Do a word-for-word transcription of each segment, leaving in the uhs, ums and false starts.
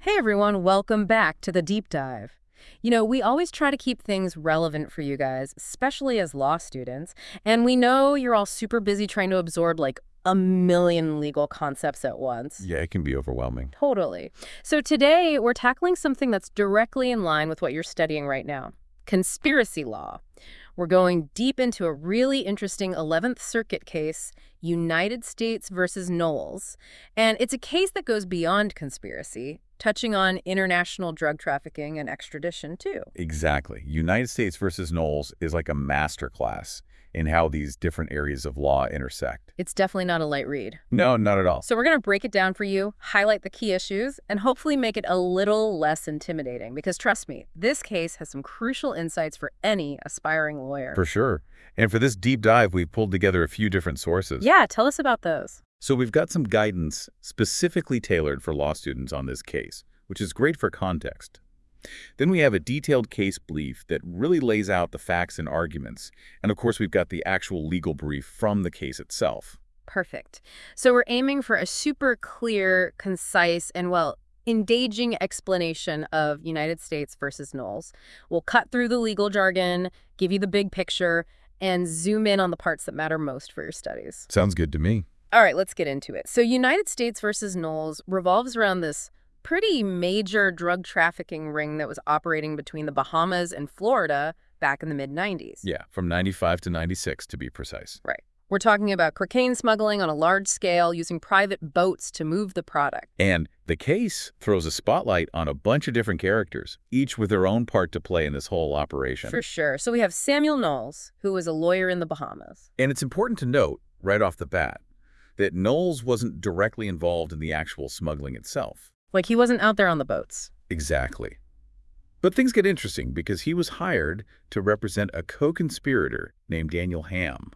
Hey everyone, welcome back to the deep dive. You know, we always try to keep things relevant for you guys, especially as law students, and we know you're all super busy trying to absorb like a million legal concepts at once. Yeah, it can be overwhelming. Totally. So today we're tackling something that's directly in line with what you're studying right now, conspiracy law. We're going deep into a really interesting eleventh Circuit case, United States versus Knowles. And it's a case that goes beyond conspiracy, touching on international drug trafficking and extradition, too. Exactly. United States versus Knowles is like a master class in how these different areas of law intersect. It's definitely not a light read. No, not at all. So we're going to break it down for you, highlight the key issues, and hopefully make it a little less intimidating. Because trust me, this case has some crucial insights for any aspiring lawyer. For sure. And for this deep dive, we've pulled together a few different sources. Yeah, tell us about those. So we've got some guidance specifically tailored for law students on this case, which is great for context. Then we have a detailed case brief that really lays out the facts and arguments. And of course, we've got the actual legal brief from the case itself. Perfect. So we're aiming for a super clear, concise, and, well, engaging explanation of United States versus Knowles. We'll cut through the legal jargon, give you the big picture, and zoom in on the parts that matter most for your studies. Sounds good to me. All right, let's get into it. So United States versus Knowles revolves around this pretty major drug trafficking ring that was operating between the Bahamas and Florida back in the mid nineties. Yeah, from ninety-five to ninety-six to be precise. Right. We're talking about cocaine smuggling on a large scale using private boats to move the product. And the case throws a spotlight on a bunch of different characters, each with their own part to play in this whole operation. For sure. So we have Samuel Knowles, who was a lawyer in the Bahamas. And it's important to note, right off the bat, that Knowles wasn't directly involved in the actual smuggling itself. Like, he wasn't out there on the boats. Exactly. But things get interesting because he was hired to represent a co-conspirator named Daniel Ham.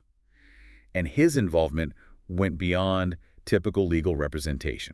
And his involvement went beyond typical legal representation.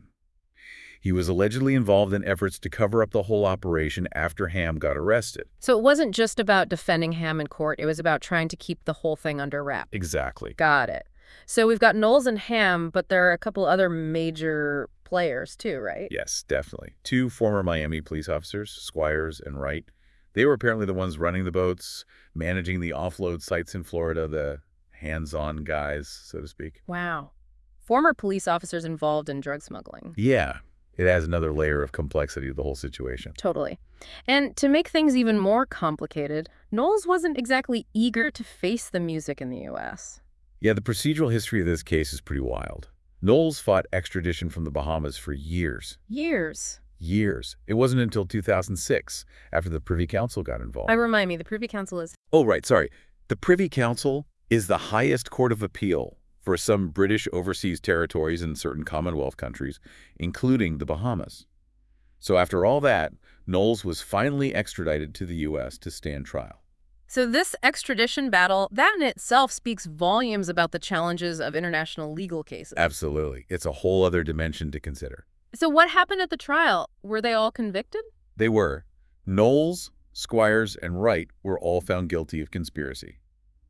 He was allegedly involved in efforts to cover up the whole operation after Ham got arrested. So it wasn't just about defending Ham in court. It was about trying to keep the whole thing under wraps. Exactly. Got it. So we've got Knowles and Ham, but there are a couple other major players too, right? Yes, definitely. Two former Miami police officers, Squires and Wright. They were apparently the ones running the boats, managing the offload sites in Florida, the hands-on guys, so to speak. Wow. Former police officers involved in drug smuggling. Yeah, it adds another layer of complexity to the whole situation. Totally. And to make things even more complicated, Knowles wasn't exactly eager to face the music in the U S. Yeah, the procedural history of this case is pretty wild. Knowles fought extradition from the Bahamas for years. Years. Years. It wasn't until two thousand six, after the Privy Council got involved. I remind me, the Privy Council is... Oh, right, sorry. The Privy Council is the highest court of appeal for some British overseas territories and certain Commonwealth countries, including the Bahamas. So after all that, Knowles was finally extradited to the U S to stand trial. So this extradition battle, that in itself speaks volumes about the challenges of international legal cases. Absolutely. It's a whole other dimension to consider. So what happened at the trial? Were they all convicted? They were. Knowles, Squires, and Wright were all found guilty of conspiracy.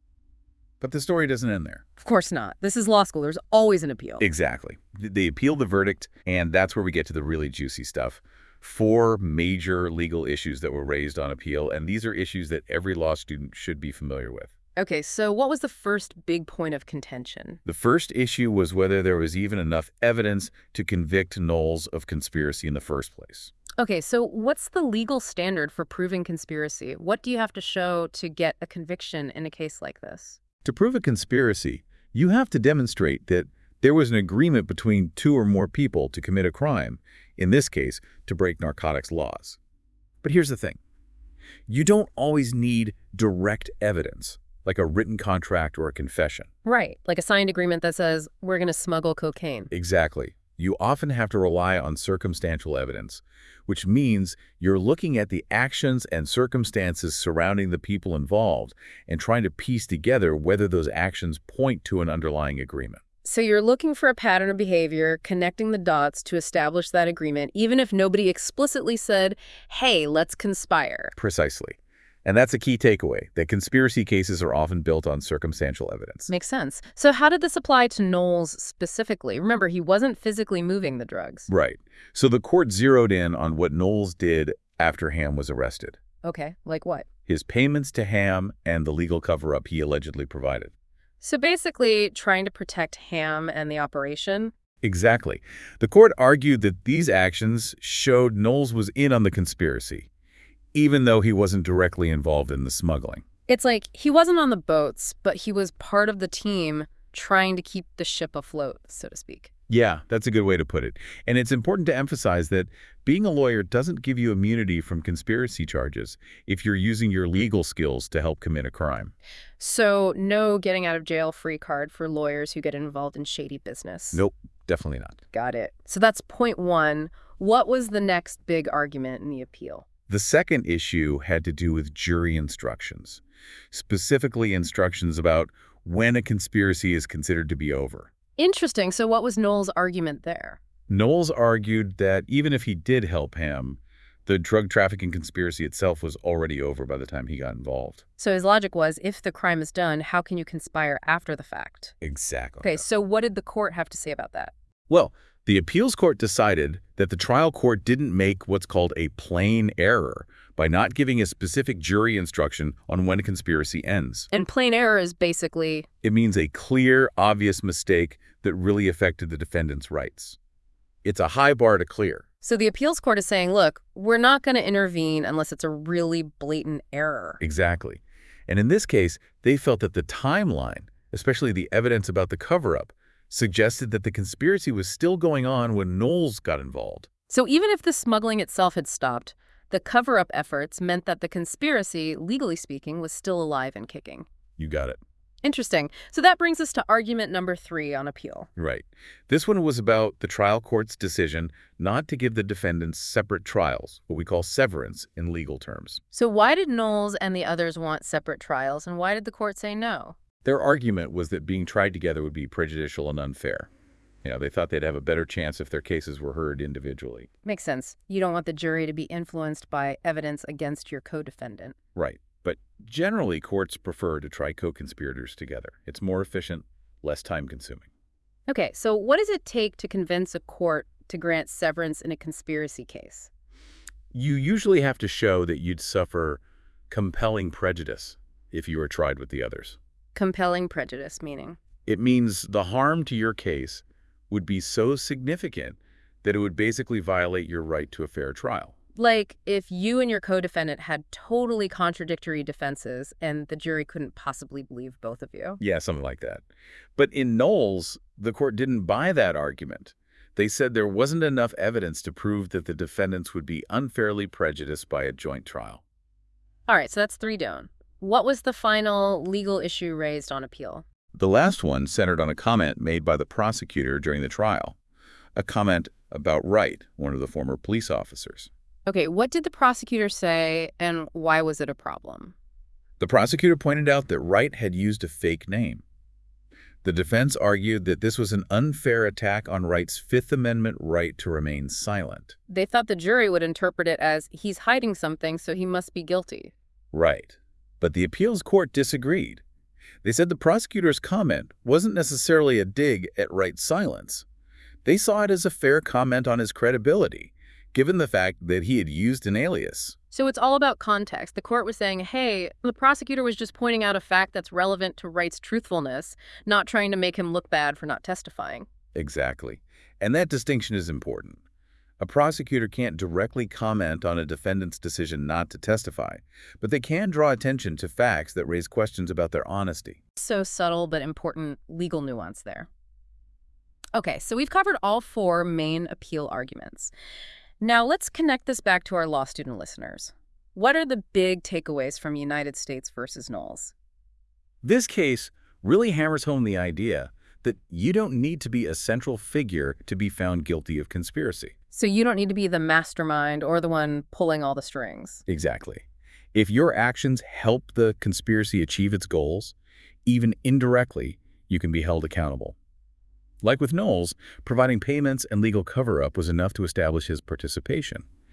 But the story doesn't end there. Of course not. This is law school. There's always an appeal. Exactly. They appealed the verdict, and that's where we get to the really juicy stuff. Four major legal issues that were raised on appeal, and these are issues that every law student should be familiar with. Okay, so what was the first big point of contention? The first issue was whether there was even enough evidence to convict Knowles of conspiracy in the first place. Okay, so what's the legal standard for proving conspiracy? What do you have to show to get a conviction in a case like this? To prove a conspiracy, you have to demonstrate that there was an agreement between two or more people to commit a crime, in this case, to break narcotics laws. But here's the thing. You don't always need direct evidence, like a written contract or a confession. Right, like a signed agreement that says, we're going to smuggle cocaine. Exactly. You often have to rely on circumstantial evidence, which means you're looking at the actions and circumstances surrounding the people involved and trying to piece together whether those actions point to an underlying agreement. So you're looking for a pattern of behavior, connecting the dots to establish that agreement, even if nobody explicitly said, hey, let's conspire. Precisely. And that's a key takeaway, that conspiracy cases are often built on circumstantial evidence. Makes sense. So how did this apply to Knowles specifically? Remember, he wasn't physically moving the drugs. Right. So the court zeroed in on what Knowles did after Ham was arrested. Okay, like what? His payments to Ham and the legal cover-up he allegedly provided. So basically, trying to protect Ham and the operation? Exactly. The court argued that these actions showed Knowles was in on the conspiracy, even though he wasn't directly involved in the smuggling. It's like he wasn't on the boats, but he was part of the team trying to keep the ship afloat, so to speak. Yeah, that's a good way to put it. And it's important to emphasize that being a lawyer doesn't give you immunity from conspiracy charges if you're using your legal skills to help commit a crime. So no getting out of jail free card for lawyers who get involved in shady business. Nope, definitely not. Got it. So that's point one. What was the next big argument in the appeal? The second issue had to do with jury instructions, specifically instructions about when a conspiracy is considered to be over. Interesting. So what was Knowles' argument there? Knowles argued that even if he did help Ham, the drug trafficking conspiracy itself was already over by the time he got involved. So his logic was, if the crime is done, how can you conspire after the fact? Exactly. Okay, so what did the court have to say about that? Well, the appeals court decided that the trial court didn't make what's called a plain error by not giving a specific jury instruction on when a conspiracy ends. And plain error is basically... It means a clear, obvious mistake that really affected the defendant's rights. It's a high bar to clear. So the appeals court is saying, look, we're not going to intervene unless it's a really blatant error. Exactly. And in this case, they felt that the timeline, especially the evidence about the cover-up, suggested that the conspiracy was still going on when Knowles got involved. So even if the smuggling itself had stopped, the cover-up efforts meant that the conspiracy, legally speaking, was still alive and kicking. You got it. Interesting. So that brings us to argument number three on appeal. Right. This one was about the trial court's decision not to give the defendants separate trials, what we call severance in legal terms. So why did Knowles and the others want separate trials, and why did the court say no? Their argument was that being tried together would be prejudicial and unfair. You know, they thought they'd have a better chance if their cases were heard individually. Makes sense. You don't want the jury to be influenced by evidence against your co-defendant. Right. But generally, courts prefer to try co-conspirators together. It's more efficient, less time-consuming. Okay, so what does it take to convince a court to grant severance in a conspiracy case? You usually have to show that you'd suffer compelling prejudice if you were tried with the others. Compelling prejudice, meaning? It means the harm to your case would be so significant that it would basically violate your right to a fair trial. Like if you and your co-defendant had totally contradictory defenses and the jury couldn't possibly believe both of you. Yeah, something like that. But in Knowles, the court didn't buy that argument. They said there wasn't enough evidence to prove that the defendants would be unfairly prejudiced by a joint trial. All right, so that's three down. What was the final legal issue raised on appeal? The last one centered on a comment made by the prosecutor during the trial, a comment about Wright, one of the former police officers. Okay, what did the prosecutor say, and why was it a problem? The prosecutor pointed out that Wright had used a fake name. The defense argued that this was an unfair attack on Wright's Fifth Amendment right to remain silent. They thought the jury would interpret it as he's hiding something, so he must be guilty. Right. But the appeals court disagreed. They said the prosecutor's comment wasn't necessarily a dig at Wright's silence. They saw it as a fair comment on his credibility, given the fact that he had used an alias. So it's all about context. The court was saying, hey, the prosecutor was just pointing out a fact that's relevant to Wright's truthfulness, not trying to make him look bad for not testifying. Exactly. And that distinction is important. A prosecutor can't directly comment on a defendant's decision not to testify, but they can draw attention to facts that raise questions about their honesty. So subtle but important legal nuance there. Okay, so we've covered all four main appeal arguments. Now let's connect this back to our law student listeners. What are the big takeaways from United States versus Knowles? This case really hammers home the idea that you don't need to be a central figure to be found guilty of conspiracy. So you don't need to be the mastermind or the one pulling all the strings. Exactly. If your actions help the conspiracy achieve its goals, even indirectly, you can be held accountable. Like with Knowles, providing payments and legal cover-up was enough to establish his participation.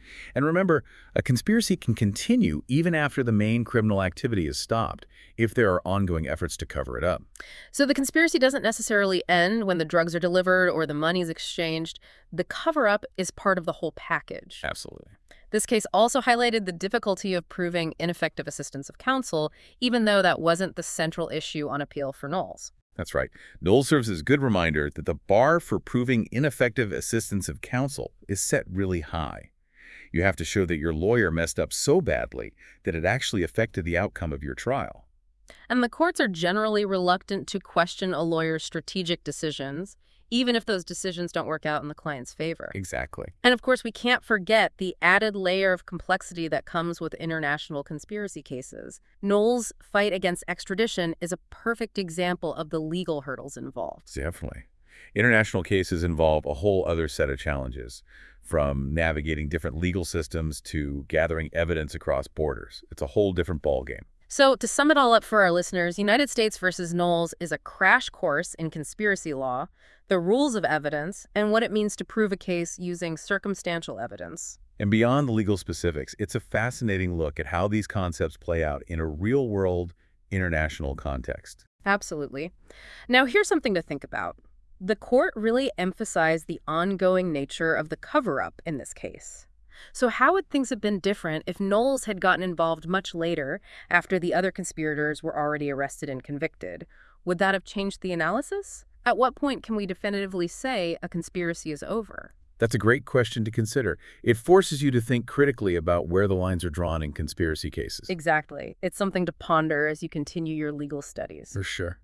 And remember, a conspiracy can continue even after the main criminal activity is stopped, if there are ongoing efforts to cover it up. So the conspiracy doesn't necessarily end when the drugs are delivered or the money's exchanged. The cover-up is part of the whole package. Absolutely. This case also highlighted the difficulty of proving ineffective assistance of counsel, even though that wasn't the central issue on appeal for Knowles. That's right. Knowles serves as a good reminder that the bar for proving ineffective assistance of counsel is set really high. You have to show that your lawyer messed up so badly that it actually affected the outcome of your trial. And the courts are generally reluctant to question a lawyer's strategic decisions, even if those decisions don't work out in the client's favor. Exactly. And of course, we can't forget the added layer of complexity that comes with international conspiracy cases. Knowles' fight against extradition is a perfect example of the legal hurdles involved. Definitely. International cases involve a whole other set of challenges, from navigating different legal systems to gathering evidence across borders. It's a whole different ballgame. So to sum it all up for our listeners, United States versus Knowles is a crash course in conspiracy law, the rules of evidence, and what it means to prove a case using circumstantial evidence. And beyond the legal specifics, it's a fascinating look at how these concepts play out in a real-world, international context. Absolutely. Now, here's something to think about. The court really emphasized the ongoing nature of the cover-up in this case. So how would things have been different if Knowles had gotten involved much later, after the other conspirators were already arrested and convicted? Would that have changed the analysis? At what point can we definitively say a conspiracy is over? That's a great question to consider. It forces you to think critically about where the lines are drawn in conspiracy cases. Exactly. It's something to ponder as you continue your legal studies. For sure.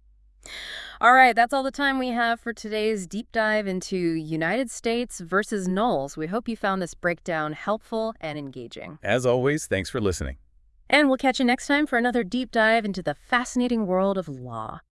All right, that's all the time we have for today's deep dive into United States versus Knowles. We hope you found this breakdown helpful and engaging. As always, thanks for listening. And we'll catch you next time for another deep dive into the fascinating world of law.